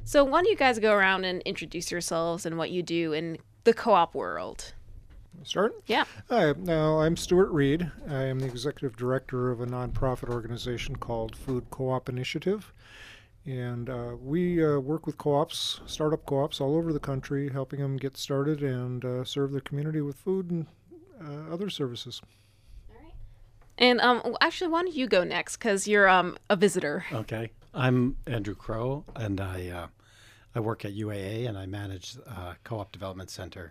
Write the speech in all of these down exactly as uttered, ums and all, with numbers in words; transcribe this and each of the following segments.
So why don't you guys go around and introduce yourselves and what you do in the co-op world? Start? Yeah. Hi, now I'm Stuart Reed. I am the executive director of a nonprofit organization called Food Co-op Initiative. And uh, we uh, work with co-ops, startup co-ops all over the country, helping them get started and uh, serve their community with food and uh, other services. All right. And um, actually, why don't you go next? Because you're um, a visitor. Okay. I'm Andrew Crow, and I uh, I work at U A A, and I manage uh, Co-op Development Center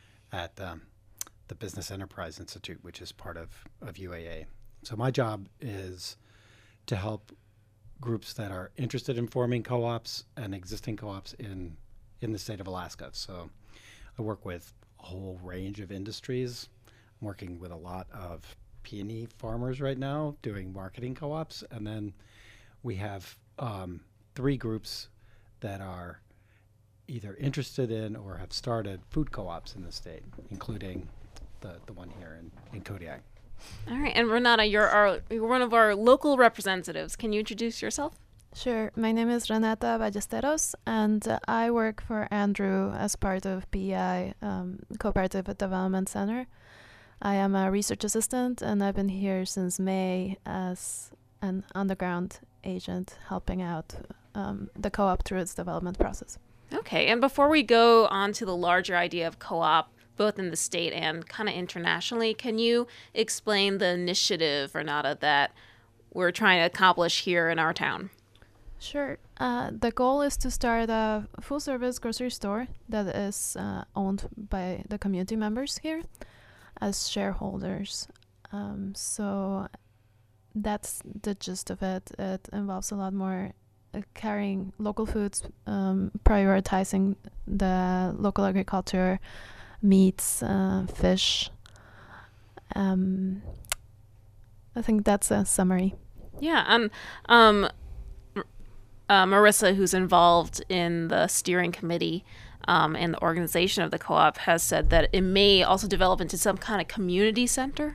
at um, the Business Enterprise Institute, which is part of, of U A A. So my job is to help groups that are interested in forming co-ops and existing co-ops in, in the state of Alaska. So I work with a whole range of industries. I'm working with a lot of peony farmers right now doing marketing co-ops. And then we have um, three groups that are either interested in or have started food co-ops in the state, including the, the one here in, in Kodiak. All right. And Renata, you're, our, you're one of our local representatives. Can you introduce yourself? Sure. My name is Renata Ballesteros, and uh, I work for Andrew as part of P E I, um, Cooperative Development Center. I am a research assistant, and I've been here since May as an underground agent helping out um, the co-op through its development process. Okay. And before we go on to the larger idea of co-op, both in the state and kind of internationally, can you explain the initiative, Renata, that we're trying to accomplish here in our town? Sure. Uh, the goal is to start a full-service grocery store that is uh, owned by the community members here as shareholders. Um, so that's the gist of it. It involves a lot more uh, carrying local foods, um, prioritizing the local agriculture, meats, uh, fish. Um, I think that's a summary. Yeah, and um, uh, Marissa, who's involved in the steering committee um, and the organization of the co-op, has said that it may also develop into some kind of community center.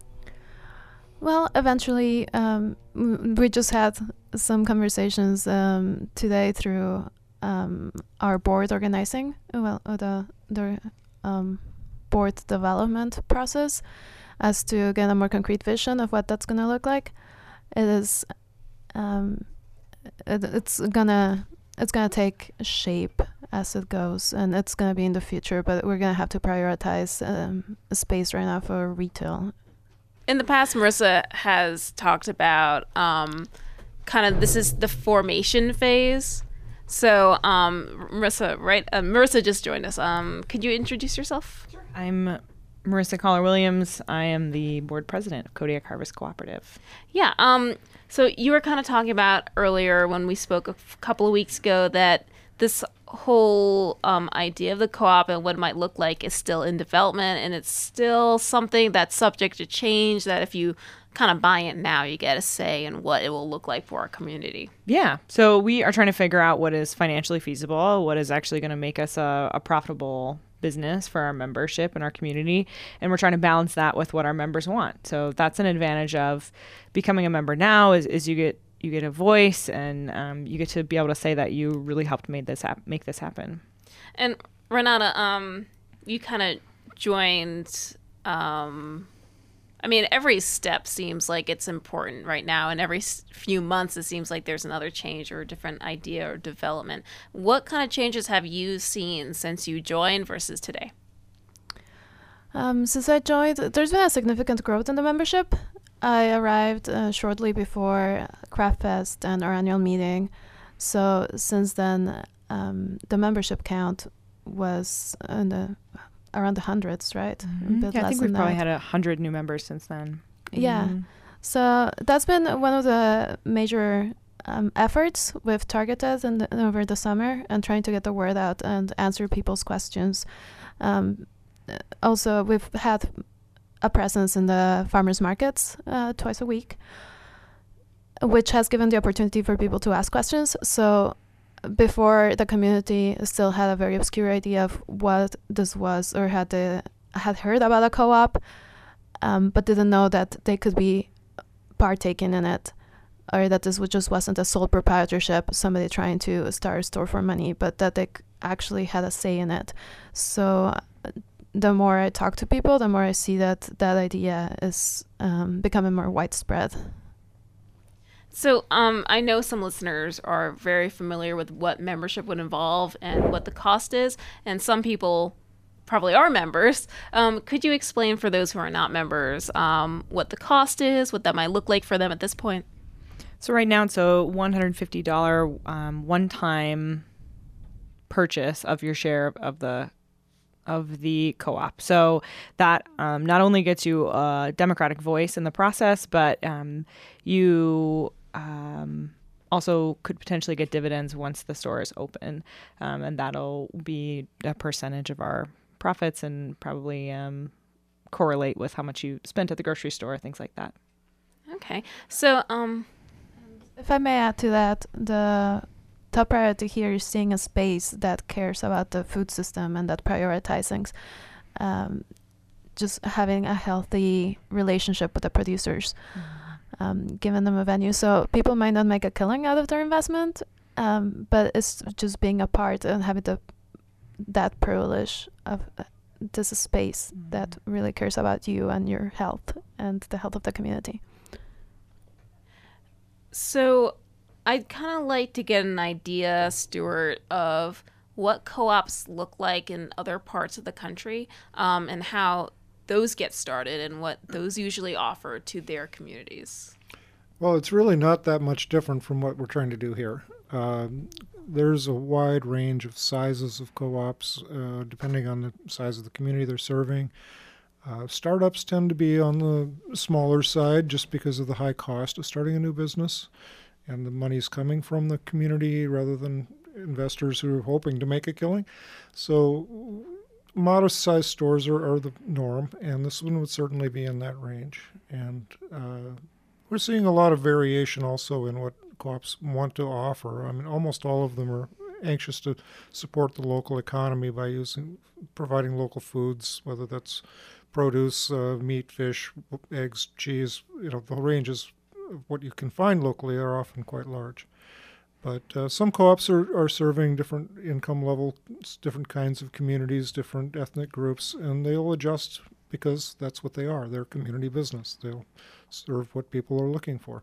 Well, eventually, um, we just had some conversations um, today through um, our board organizing, well, uh, the the um, board development process, as to get a more concrete vision of what that's going to look like. It is, um, it, it's gonna it's gonna take shape as it goes, and it's gonna be in the future. But we're gonna have to prioritize um, a space right now for retail. In the past, Marissa has talked about um, kind of this is the formation phase. So, um, Marissa, right? Uh, Marissa just joined us. Um, could you introduce yourself? Sure. I'm Marissa Collar-Williams. I am the board president of Kodiak Harvest Cooperative. Yeah. Um, so you were kind of talking about earlier when we spoke a f- couple of weeks ago that this whole um, idea of the co-op and what it might look like is still in development, and it's still something that's subject to change, that if you kind of buy it now, you get a say in what it will look like for our community. Yeah. So we are trying to figure out what is financially feasible, what is actually going to make us a, a profitable business for our membership and our community. And we're trying to balance that with what our members want. So that's an advantage of becoming a member now is, is you get you get a voice, and um, you get to be able to say that you really helped made this hap- make this happen. And Renata, um, you kind of joined... Um, I mean, every step seems like it's important right now, and every few months it seems like there's another change or a different idea or development. What kind of changes have you seen since you joined versus today? Um, since I joined, there's been a significant growth in the membership. I arrived uh, shortly before Craft Fest and our annual meeting. So since then, um, the membership count was in the around the hundreds, right? Mm-hmm. Yeah, I think we've probably had a hundred new members since then. Yeah. Mm-hmm. So that's been one of the major um, efforts we've targeted in the, over the summer, and trying to get the word out and answer people's questions. Um, also, we've had a presence in the farmers markets uh, twice a week, which has given the opportunity for people to ask questions. So before, the community still had a very obscure idea of what this was, or had the, had heard about a co-op, um, but didn't know that they could be partaking in it. or that this was just wasn't a sole proprietorship, somebody trying to start a store for money, but that they c- actually had a say in it. So uh, the more I talk to people, the more I see that that idea is um, becoming more widespread. So um, I know some listeners are very familiar with what membership would involve and what the cost is, and some people probably are members. Um, could you explain for those who are not members um, what the cost is, what that might look like for them at this point? So right now it's a one hundred fifty dollars um, one-time purchase of your share of the of the co-op. So that um, not only gets you a democratic voice in the process, but um, you um, also could potentially get dividends once the store is open. Um, and that'll be a percentage of our profits and probably um, correlate with how much you spent at the grocery store, things like that. Okay. So, um, If I may add to that, the top priority here is seeing a space that cares about the food system and that prioritizing um, just having a healthy relationship with the producers, mm-hmm. um, giving them a venue. So people might not make a killing out of their investment, um, but it's just being a part and having the that privilege of uh, this space mm-hmm. that really cares about you and your health and the health of the community. So I'd kind of like to get an idea, Stuart, of what co-ops look like in other parts of the country, um, and how those get started and what those usually offer to their communities. Well, it's really not that much different from what we're trying to do here. Um, there's a wide range of sizes of co-ops, uh, depending on the size of the community they're serving. Uh, startups tend to be on the smaller side just because of the high cost of starting a new business, and the money's coming from the community rather than investors who are hoping to make a killing. So modest-sized stores are, are the norm, and this one would certainly be in that range. And uh, we're seeing a lot of variation also in what co-ops want to offer. I mean, almost all of them are anxious to support the local economy by using providing local foods, whether that's produce, uh, meat, fish, eggs, cheese. You know, the ranges of what you can find locally are often quite large. But uh, some co-ops are, are serving different income levels, different kinds of communities, different ethnic groups, and they'll adjust because that's what they are. They're community business. They'll serve what people are looking for.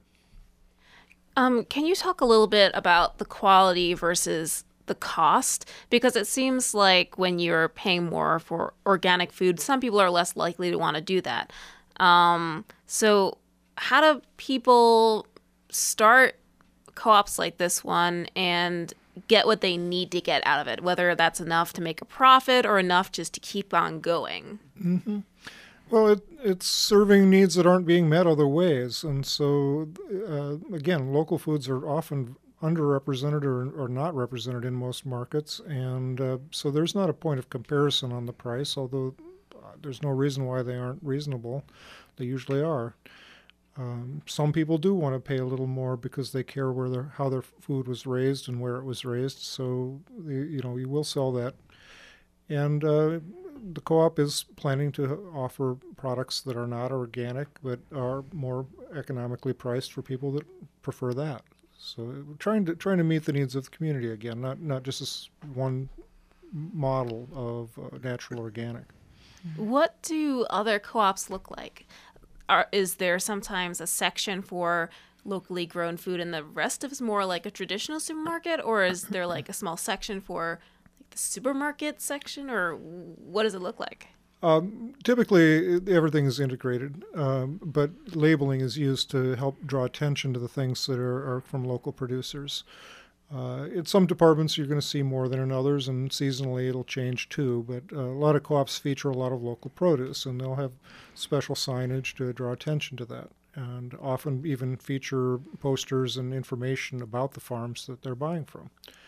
Um, can you talk a little bit about the quality versus the cost? Because it seems like when you're paying more for organic food, some people are less likely to want to do that. Um, so how do people start co-ops like this one and get what they need to get out of it, whether that's enough to make a profit or enough just to keep on going? Mm-hmm. Well, it, it's serving needs that aren't being met other ways. And so, uh, again, local foods are often underrepresented or, or not represented in most markets. And uh, so there's not a point of comparison on the price, although there's no reason why they aren't reasonable. They usually are. Um, some people do want to pay a little more because they care where their, how their food was raised and where it was raised. So, you know, you will sell that. And uh, the co-op is planning to offer products that are not organic but are more economically priced for people that prefer that. So we're trying to trying to meet the needs of the community again, not not just this one model of uh, natural organic. What do other co-ops look like? Are, is there sometimes a section for locally grown food and the rest of it's more like a traditional supermarket, or is there like a small section for like the supermarket section, or what does it look like? Um, typically, everything is integrated, um, but labeling is used to help draw attention to the things that are, are from local producers. Uh, in some departments, you're going to see more than in others, and seasonally it'll change too. But uh, a lot of co-ops feature a lot of local produce, and they'll have special signage to draw attention to that, and often even feature posters and information about the farms that they're buying from.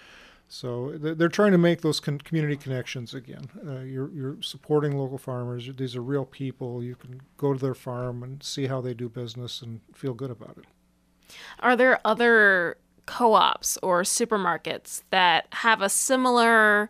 So they're trying to make those con- community connections again. Uh, you're, you're supporting local farmers. These are real people. You can go to their farm and see how they do business and feel good about it. Are there other co-ops or supermarkets that have a similar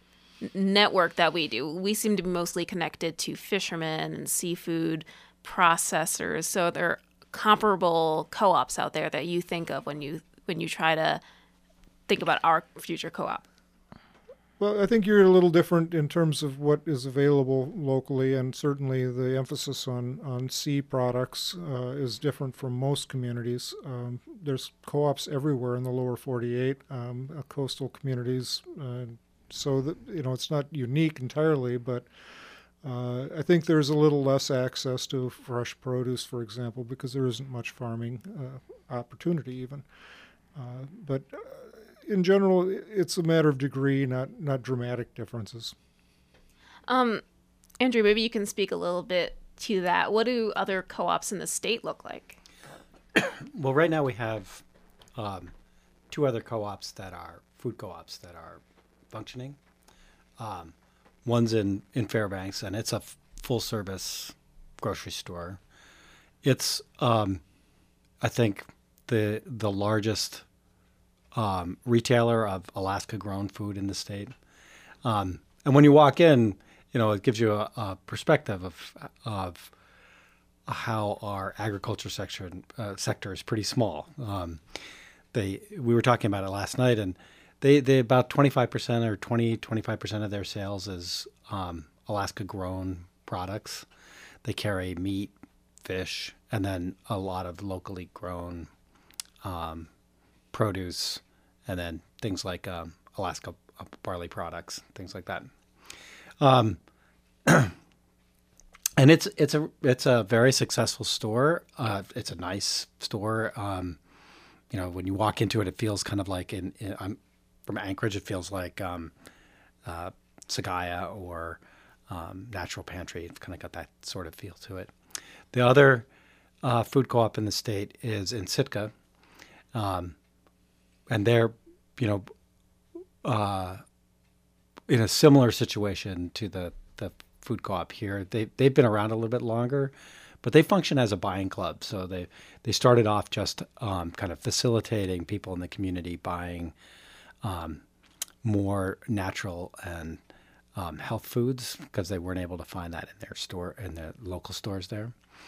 network that we do? We seem to be mostly connected to fishermen and seafood processors. So there are comparable co-ops out there that you think of when you when you try to think about our future co-op? Well, I think you're a little different in terms of what is available locally, and certainly the emphasis on, on C products uh, is different from most communities. Um, there's co-ops everywhere in the lower forty-eight, um, uh, coastal communities, uh, so that, you know, it's not unique entirely, but uh, I think there's a little less access to fresh produce, for example, because there isn't much farming uh, opportunity even. Uh, but uh, in general, it's a matter of degree, not not dramatic differences. Um, Andrew, maybe you can speak a little bit to that. What do other co-ops in the state look like? Well, right now we have um, two other co-ops that are food co-ops that are functioning. Um, one's in, in Fairbanks, and it's a f- full-service grocery store. It's, um, I think, the the largest Um, retailer of Alaska-grown food in the state. Um, and when you walk in, you know, it gives you a, a perspective of of how our agriculture sector uh, sector is pretty small. Um, they we were talking about it last night, and they they about twenty-five percent or twenty, twenty-five percent of their sales is um, Alaska-grown products. They carry meat, fish, and then a lot of locally grown um, produce, and then things like um, Alaska barley products, things like that. Um, and it's it's a it's a very successful store. Uh, it's a nice store. Um, you know, when you walk into it, it feels kind of like in, in I'm from Anchorage. It feels like um, uh, Sagaya or um, Natural Pantry. It's kind of got that sort of feel to it. The other uh, food co-op in the state is in Sitka. Um, And they're, you know, uh, in a similar situation to the, the food co-op here. They, they've been around a little bit longer, but they function as a buying club. So they, they started off just um, kind of facilitating people in the community buying um, more natural and um, health foods because they weren't able to find that in their store, in their local stores there.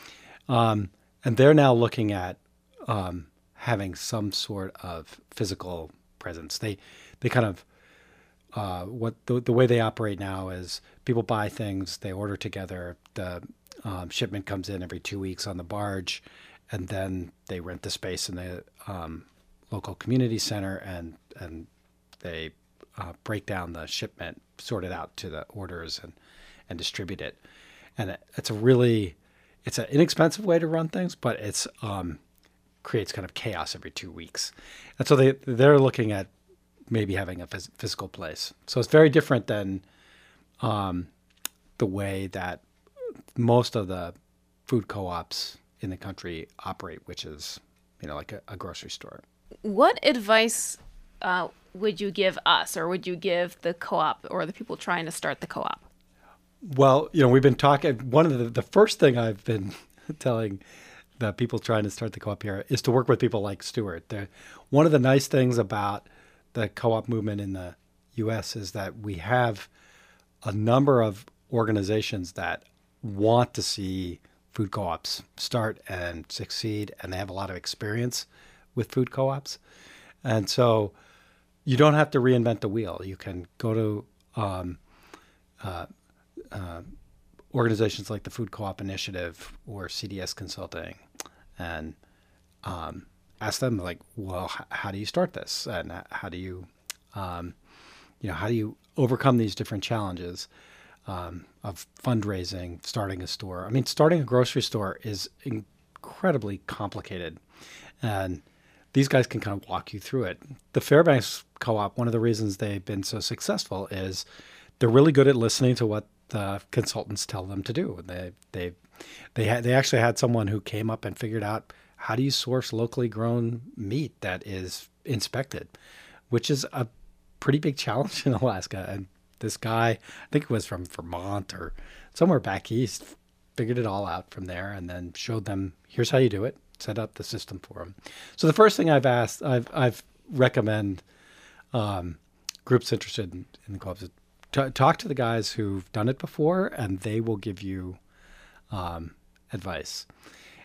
Um, and they're now looking at um, having some sort of physical presence. They they kind of uh, what the, the way they operate now is people buy things, they order together, the um, shipment comes in every two weeks on the barge, and then they rent the space in the um, local community center, and and they uh, break down the shipment, sort it out to the orders, and and distribute it. And it, it's a really it's an inexpensive way to run things, but it's um, creates kind of chaos every two weeks. And so they, they're looking at maybe having a phys- physical place. So it's very different than um, the way that most of the food co-ops in the country operate, which is, you know, like a, a grocery store. What advice uh, would you give us, or would you give the co-op or the people trying to start the co-op? Well, you know, we've been talking, one of the, the first thing I've been telling the people trying to start the co-op here is to work with people like Stuart. They're, one of the nice things about the co-op movement in the U S is that we have a number of organizations that want to see food co-ops start and succeed, and they have a lot of experience with food co-ops. And so you don't have to reinvent the wheel. You can go to um, uh, uh, organizations like the Food Co-op Initiative or C D S Consulting, and um, ask them, like, well, h- how do you start this, and how do you, um, you know, how do you overcome these different challenges um, of fundraising, starting a store? I mean, starting a grocery store is incredibly complicated, and these guys can kind of walk you through it. The Fairbanks Co-op, one of the reasons they've been so successful is they're really good at listening to what the consultants tell them to do. They they they had they actually had someone who came up and figured out, how do you source locally grown meat that is inspected, which is a pretty big challenge in Alaska. And this guy, I think it was from Vermont or somewhere back east, figured it all out from there, and then showed them, here's how you do it, set up the system for them. So the first thing I've asked, I've I've recommend um, groups interested in, in the co-ops, T- talk to the guys who've done it before, and they will give you um, advice.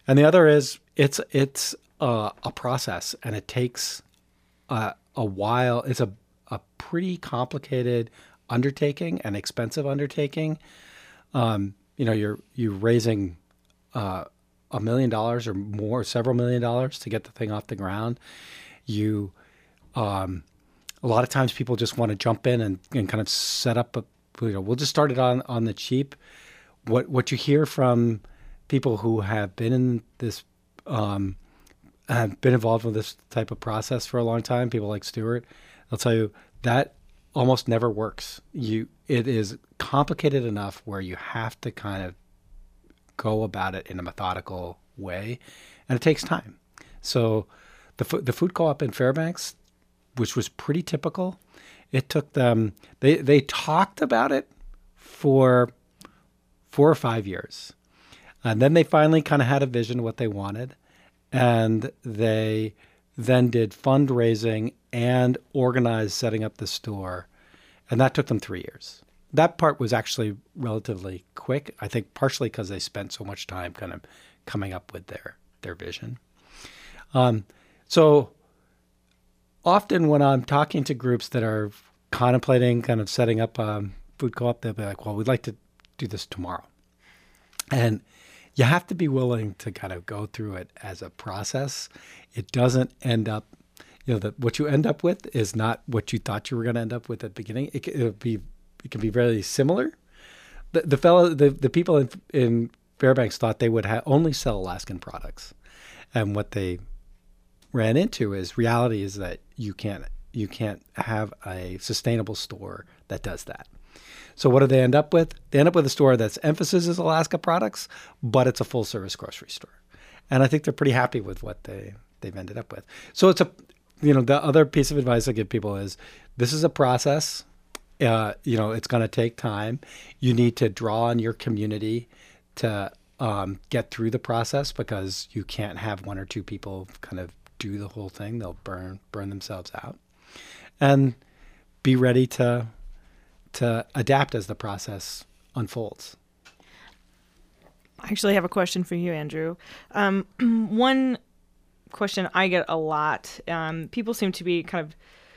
And the other is it's it's uh, a process, and it takes uh, a while. It's a a pretty complicated undertaking, an expensive undertaking. Um, you know, you're you're raising uh, a million dollars or more, several million dollars to get the thing off the ground. You, um, a lot of times people just want to jump in and, and kind of set up a, you know, we'll just start it on, on the cheap. What, what you hear from people who have been in this, um, have been involved with this type of process for a long time, people like Stuart, they'll tell you that almost never works. You, it is complicated enough where you have to kind of go about it in a methodical way, and it takes time. So the the food co-op in Fairbanks, which was pretty typical, it took them, they, they talked about it for four or five years. And then they finally kind of had a vision of what they wanted. And they then did fundraising and organized setting up the store. And that took them three years. That part was actually relatively quick, I think partially because they spent so much time kind of coming up with their, their vision. Um, so often when I'm talking to groups that are contemplating kind of setting up a food co-op, they'll be like, well, we'd like to do this tomorrow. And you have to be willing to kind of go through it as a process. It doesn't end up, you know, the, what you end up with is not what you thought you were going to end up with at the beginning. It, it'll be, it can be very similar. The, the fellow, the, the people in, in Fairbanks thought they would ha- only sell Alaskan products. And what they ran into is reality is that you can't, you can't have a sustainable store that does that. So what do they end up with? They end up with a store that's emphasis is Alaska products, but it's a full service grocery store. And I think they're pretty happy with what they, they've ended up with. So it's a, you know, the other piece of advice I give people is this is a process. Uh, you know, it's going to take time. You need to draw on your community to um, get through the process, because you can't have one or two people kind of do the whole thing. They'll burn, burn themselves out. And be ready to, to adapt as the process unfolds. I actually have a question for you, Andrew. Um, one question I get a lot, um, people seem to be kind of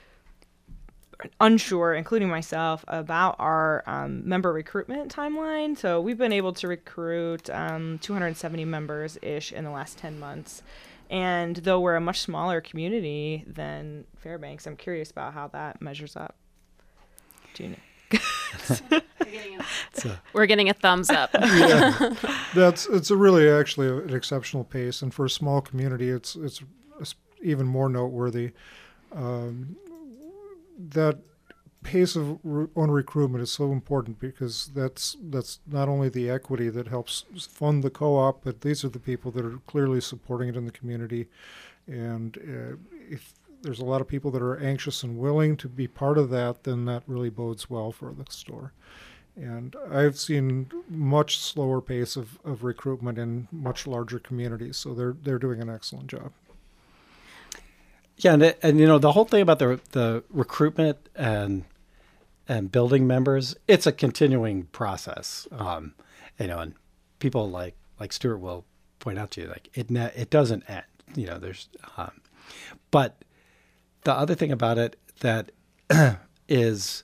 unsure, including myself, about our um, member recruitment timeline. So we've been able to recruit um, two hundred seventy members-ish in the last ten months. And though we're a much smaller community than Fairbanks, I'm curious about how that measures up. Do you know? We're getting a thumbs up. Yeah, that's it's a really actually an exceptional pace, and for a small community, it's it's, it's even more noteworthy. Um, that pace of re- own recruitment is so important, because that's that's not only the equity that helps fund the co-op, but these are the people that are clearly supporting it in the community. And uh, if there's a lot of people that are anxious and willing to be part of that, then that really bodes well for the store. And I've seen much slower pace of, of recruitment in much larger communities, so they're they're doing an excellent job. Yeah, and, it, and you know, the whole thing about the the recruitment and and building members, it's a continuing process. Um, you know, and people like like Stuart will point out to you, like it ne- it doesn't end. You know, there's, um, but the other thing about it that is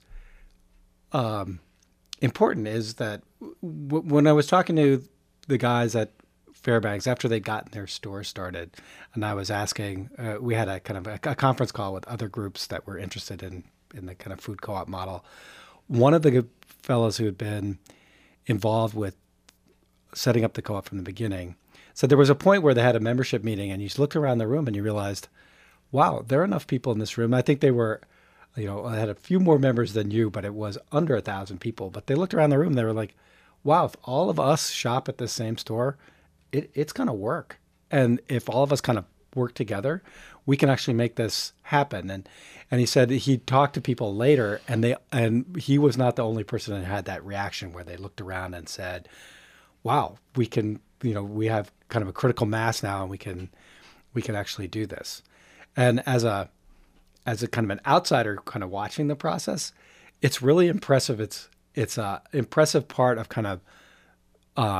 um, important is that w- when I was talking to the guys at Fairbanks after they'd gotten their store started, and I was asking, uh, we had a kind of a, a conference call with other groups that were interested in, in the kind of food co-op model. One of the fellows who had been involved with setting up the co-op from the beginning said there was a point where they had a membership meeting, and you looked around the room and you realized, wow, there are enough people in this room. I think they were, you know, I had a few more members than you, but it was under a thousand people. But they looked around the room, and they were like, wow, if all of us shop at the same store, It, it's going to work. And if all of us kind of work together, we can actually make this happen. And and he said he talked to people later, and they and he was not the only person that had that reaction where they looked around and said, wow, we can, you know, we have kind of a critical mass now, and we can we can actually do this. And as a as a kind of an outsider kind of watching the process, it's really impressive. It's it's a impressive part of kind of um,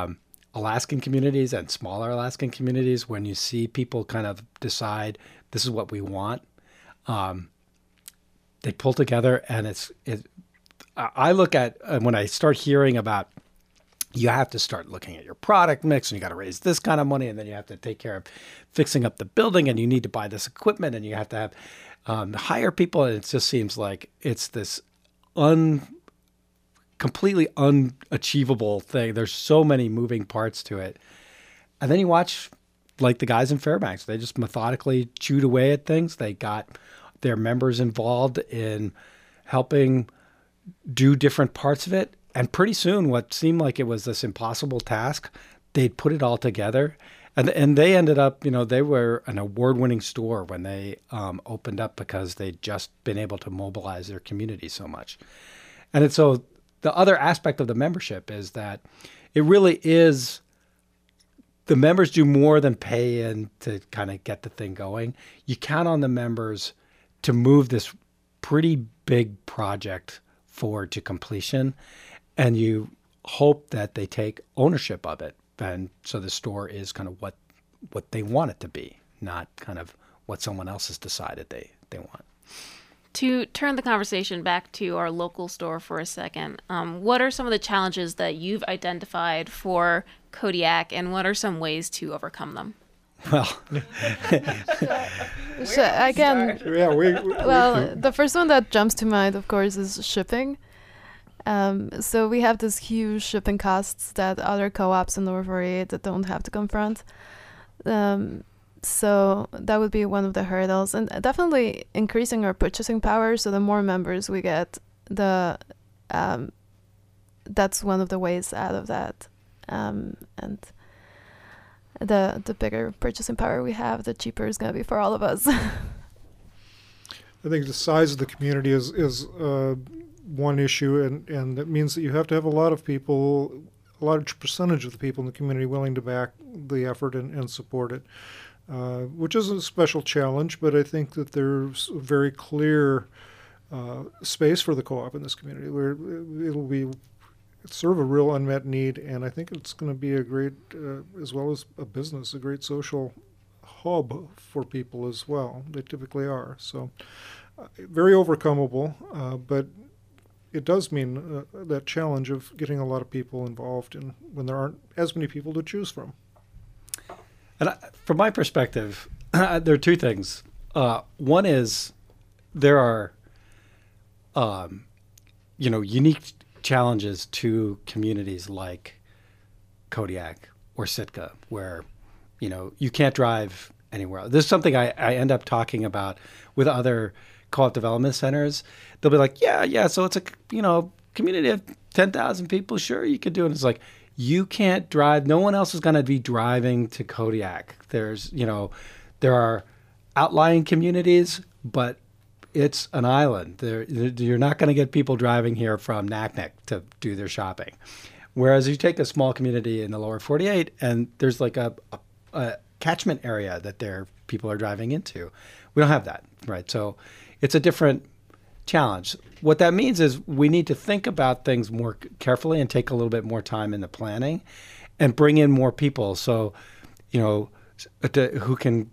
Alaskan communities and smaller Alaskan communities, when you see people kind of decide this is what we want, um, they pull together, and it's it. I look at uh, when I start hearing about, you have to start looking at your product mix, and you got to raise this kind of money, and then you have to take care of fixing up the building, and you need to buy this equipment, and you have to have um, hire people, and it just seems like it's this un completely unachievable thing. There's so many moving parts to it, and then you watch like the guys in Fairbanks. They just methodically chewed away at things. They got their members involved in helping do different parts of it. And pretty soon, what seemed like it was this impossible task, they'd put it all together. And and they ended up, you know, they were an award-winning store when they um, opened up, because they'd just been able to mobilize their community so much. And it's so the other aspect of the membership is that it really is, the members do more than pay in to kind of get the thing going. You count on the members to move this pretty big project forward to completion, and you hope that they take ownership of it. And so the store is kind of what what they want it to be, not kind of what someone else has decided they, they want. To turn the conversation back to our local store for a second, um, what are some of the challenges that you've identified for Kodiak, and what are some ways to overcome them? Well, So again, Yeah, we, we well, the first one that jumps to mind, of course, is shipping. Um, so we have these huge shipping costs that other co-ops in Lower forty-eight that don't have to confront. Um, so that would be one of the hurdles, and definitely increasing our purchasing power. So the more members we get, the um, that's one of the ways out of that. Um, and the the bigger purchasing power we have, the cheaper it's gonna be for all of us. I think the size of the community is is uh, one issue, and, and that means that you have to have a lot of people, a large percentage of the people in the community willing to back the effort and, and support it, uh, which is a special challenge, but I think that there's a very clear uh, space for the co-op in this community where it'll be serve a real unmet need, and I think it's going to be a great, uh, as well as a business, a great social hub for people as well. They typically are. So uh, very overcomable, uh, but it does mean uh, that challenge of getting a lot of people involved in when there aren't as many people to choose from. And I, from my perspective, there are two things. Uh, one is there are, um, you know, unique challenges to communities like Kodiak or Sitka, where, you know, you can't drive anywhere. This is something I, I end up talking about with other co-op development centers. They'll be like, yeah, yeah, so it's a, you know, community of ten thousand people. Sure, you could do it. And it's like, you can't drive. No one else is going to be driving to Kodiak. There's, you know, there are outlying communities, but it's an island. There, you're not going to get people driving here from Naknek to do their shopping. Whereas you take a small community in the lower forty-eight, and there's like a, a, a catchment area that there people are driving into. We don't have that, right? So it's a different challenge. What that means is we need to think about things more carefully and take a little bit more time in the planning, and bring in more people. So, you know, to, who can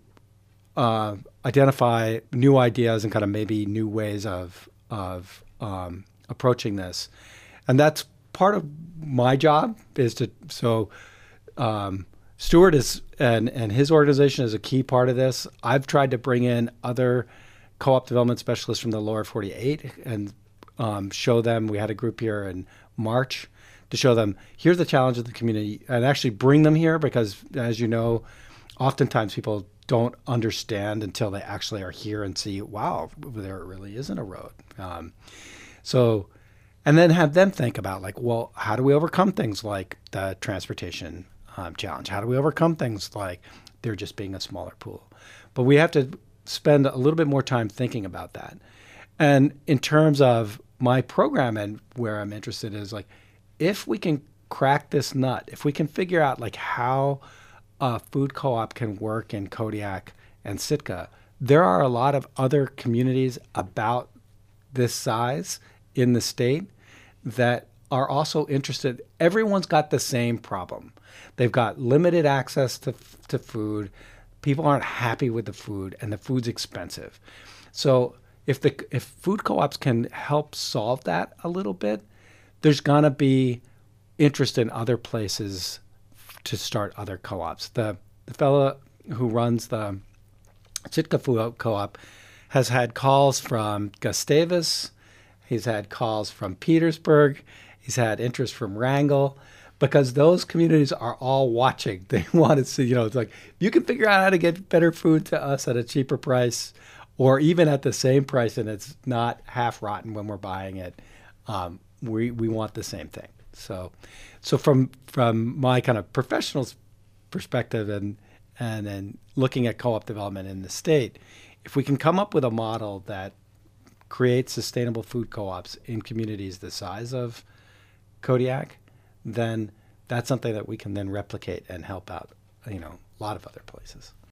uh, identify new ideas and kind of maybe new ways of of um, approaching this, and that's part of my job is to so. Um, Stuart is and and his organization is a key part of this. I've tried to bring in other co-op development specialists from the lower forty-eight and um, show them. We had a group here in March to show them here's the challenge of the community, and actually bring them here because, as you know, oftentimes people don't understand until they actually are here and see, wow, there really isn't a road. Um, so, and then have them think about like, well, how do we overcome things like the transportation um, challenge? How do we overcome things like there just being a smaller pool? But we have to spend a little bit more time thinking about that. And in terms of my program and where I'm interested is like, if we can crack this nut, if we can figure out like how a food co-op can work in Kodiak and Sitka, there are a lot of other communities about this size in the state that are also interested. Everyone's got the same problem. They've got limited access to to food. People aren't happy with the food, and the food's expensive. So if the if food co-ops can help solve that a little bit, there's gonna be interest in other places to start other co-ops. The the fellow who runs the Sitka Food Co-op has had calls from Gustavus. He's had calls from Petersburg. He's had interest from Wrangell, because those communities are all watching. They want to see, you know, it's like, you can figure out how to get better food to us at a cheaper price, or even at the same price, and it's not half rotten when we're buying it. Um, we we want the same thing. So, so from from my kind of professional perspective, and and and looking at co-op development in the state, if we can come up with a model that creates sustainable food co-ops in communities the size of Kodiak, then that's something that we can then replicate and help out, you know, a lot of other places.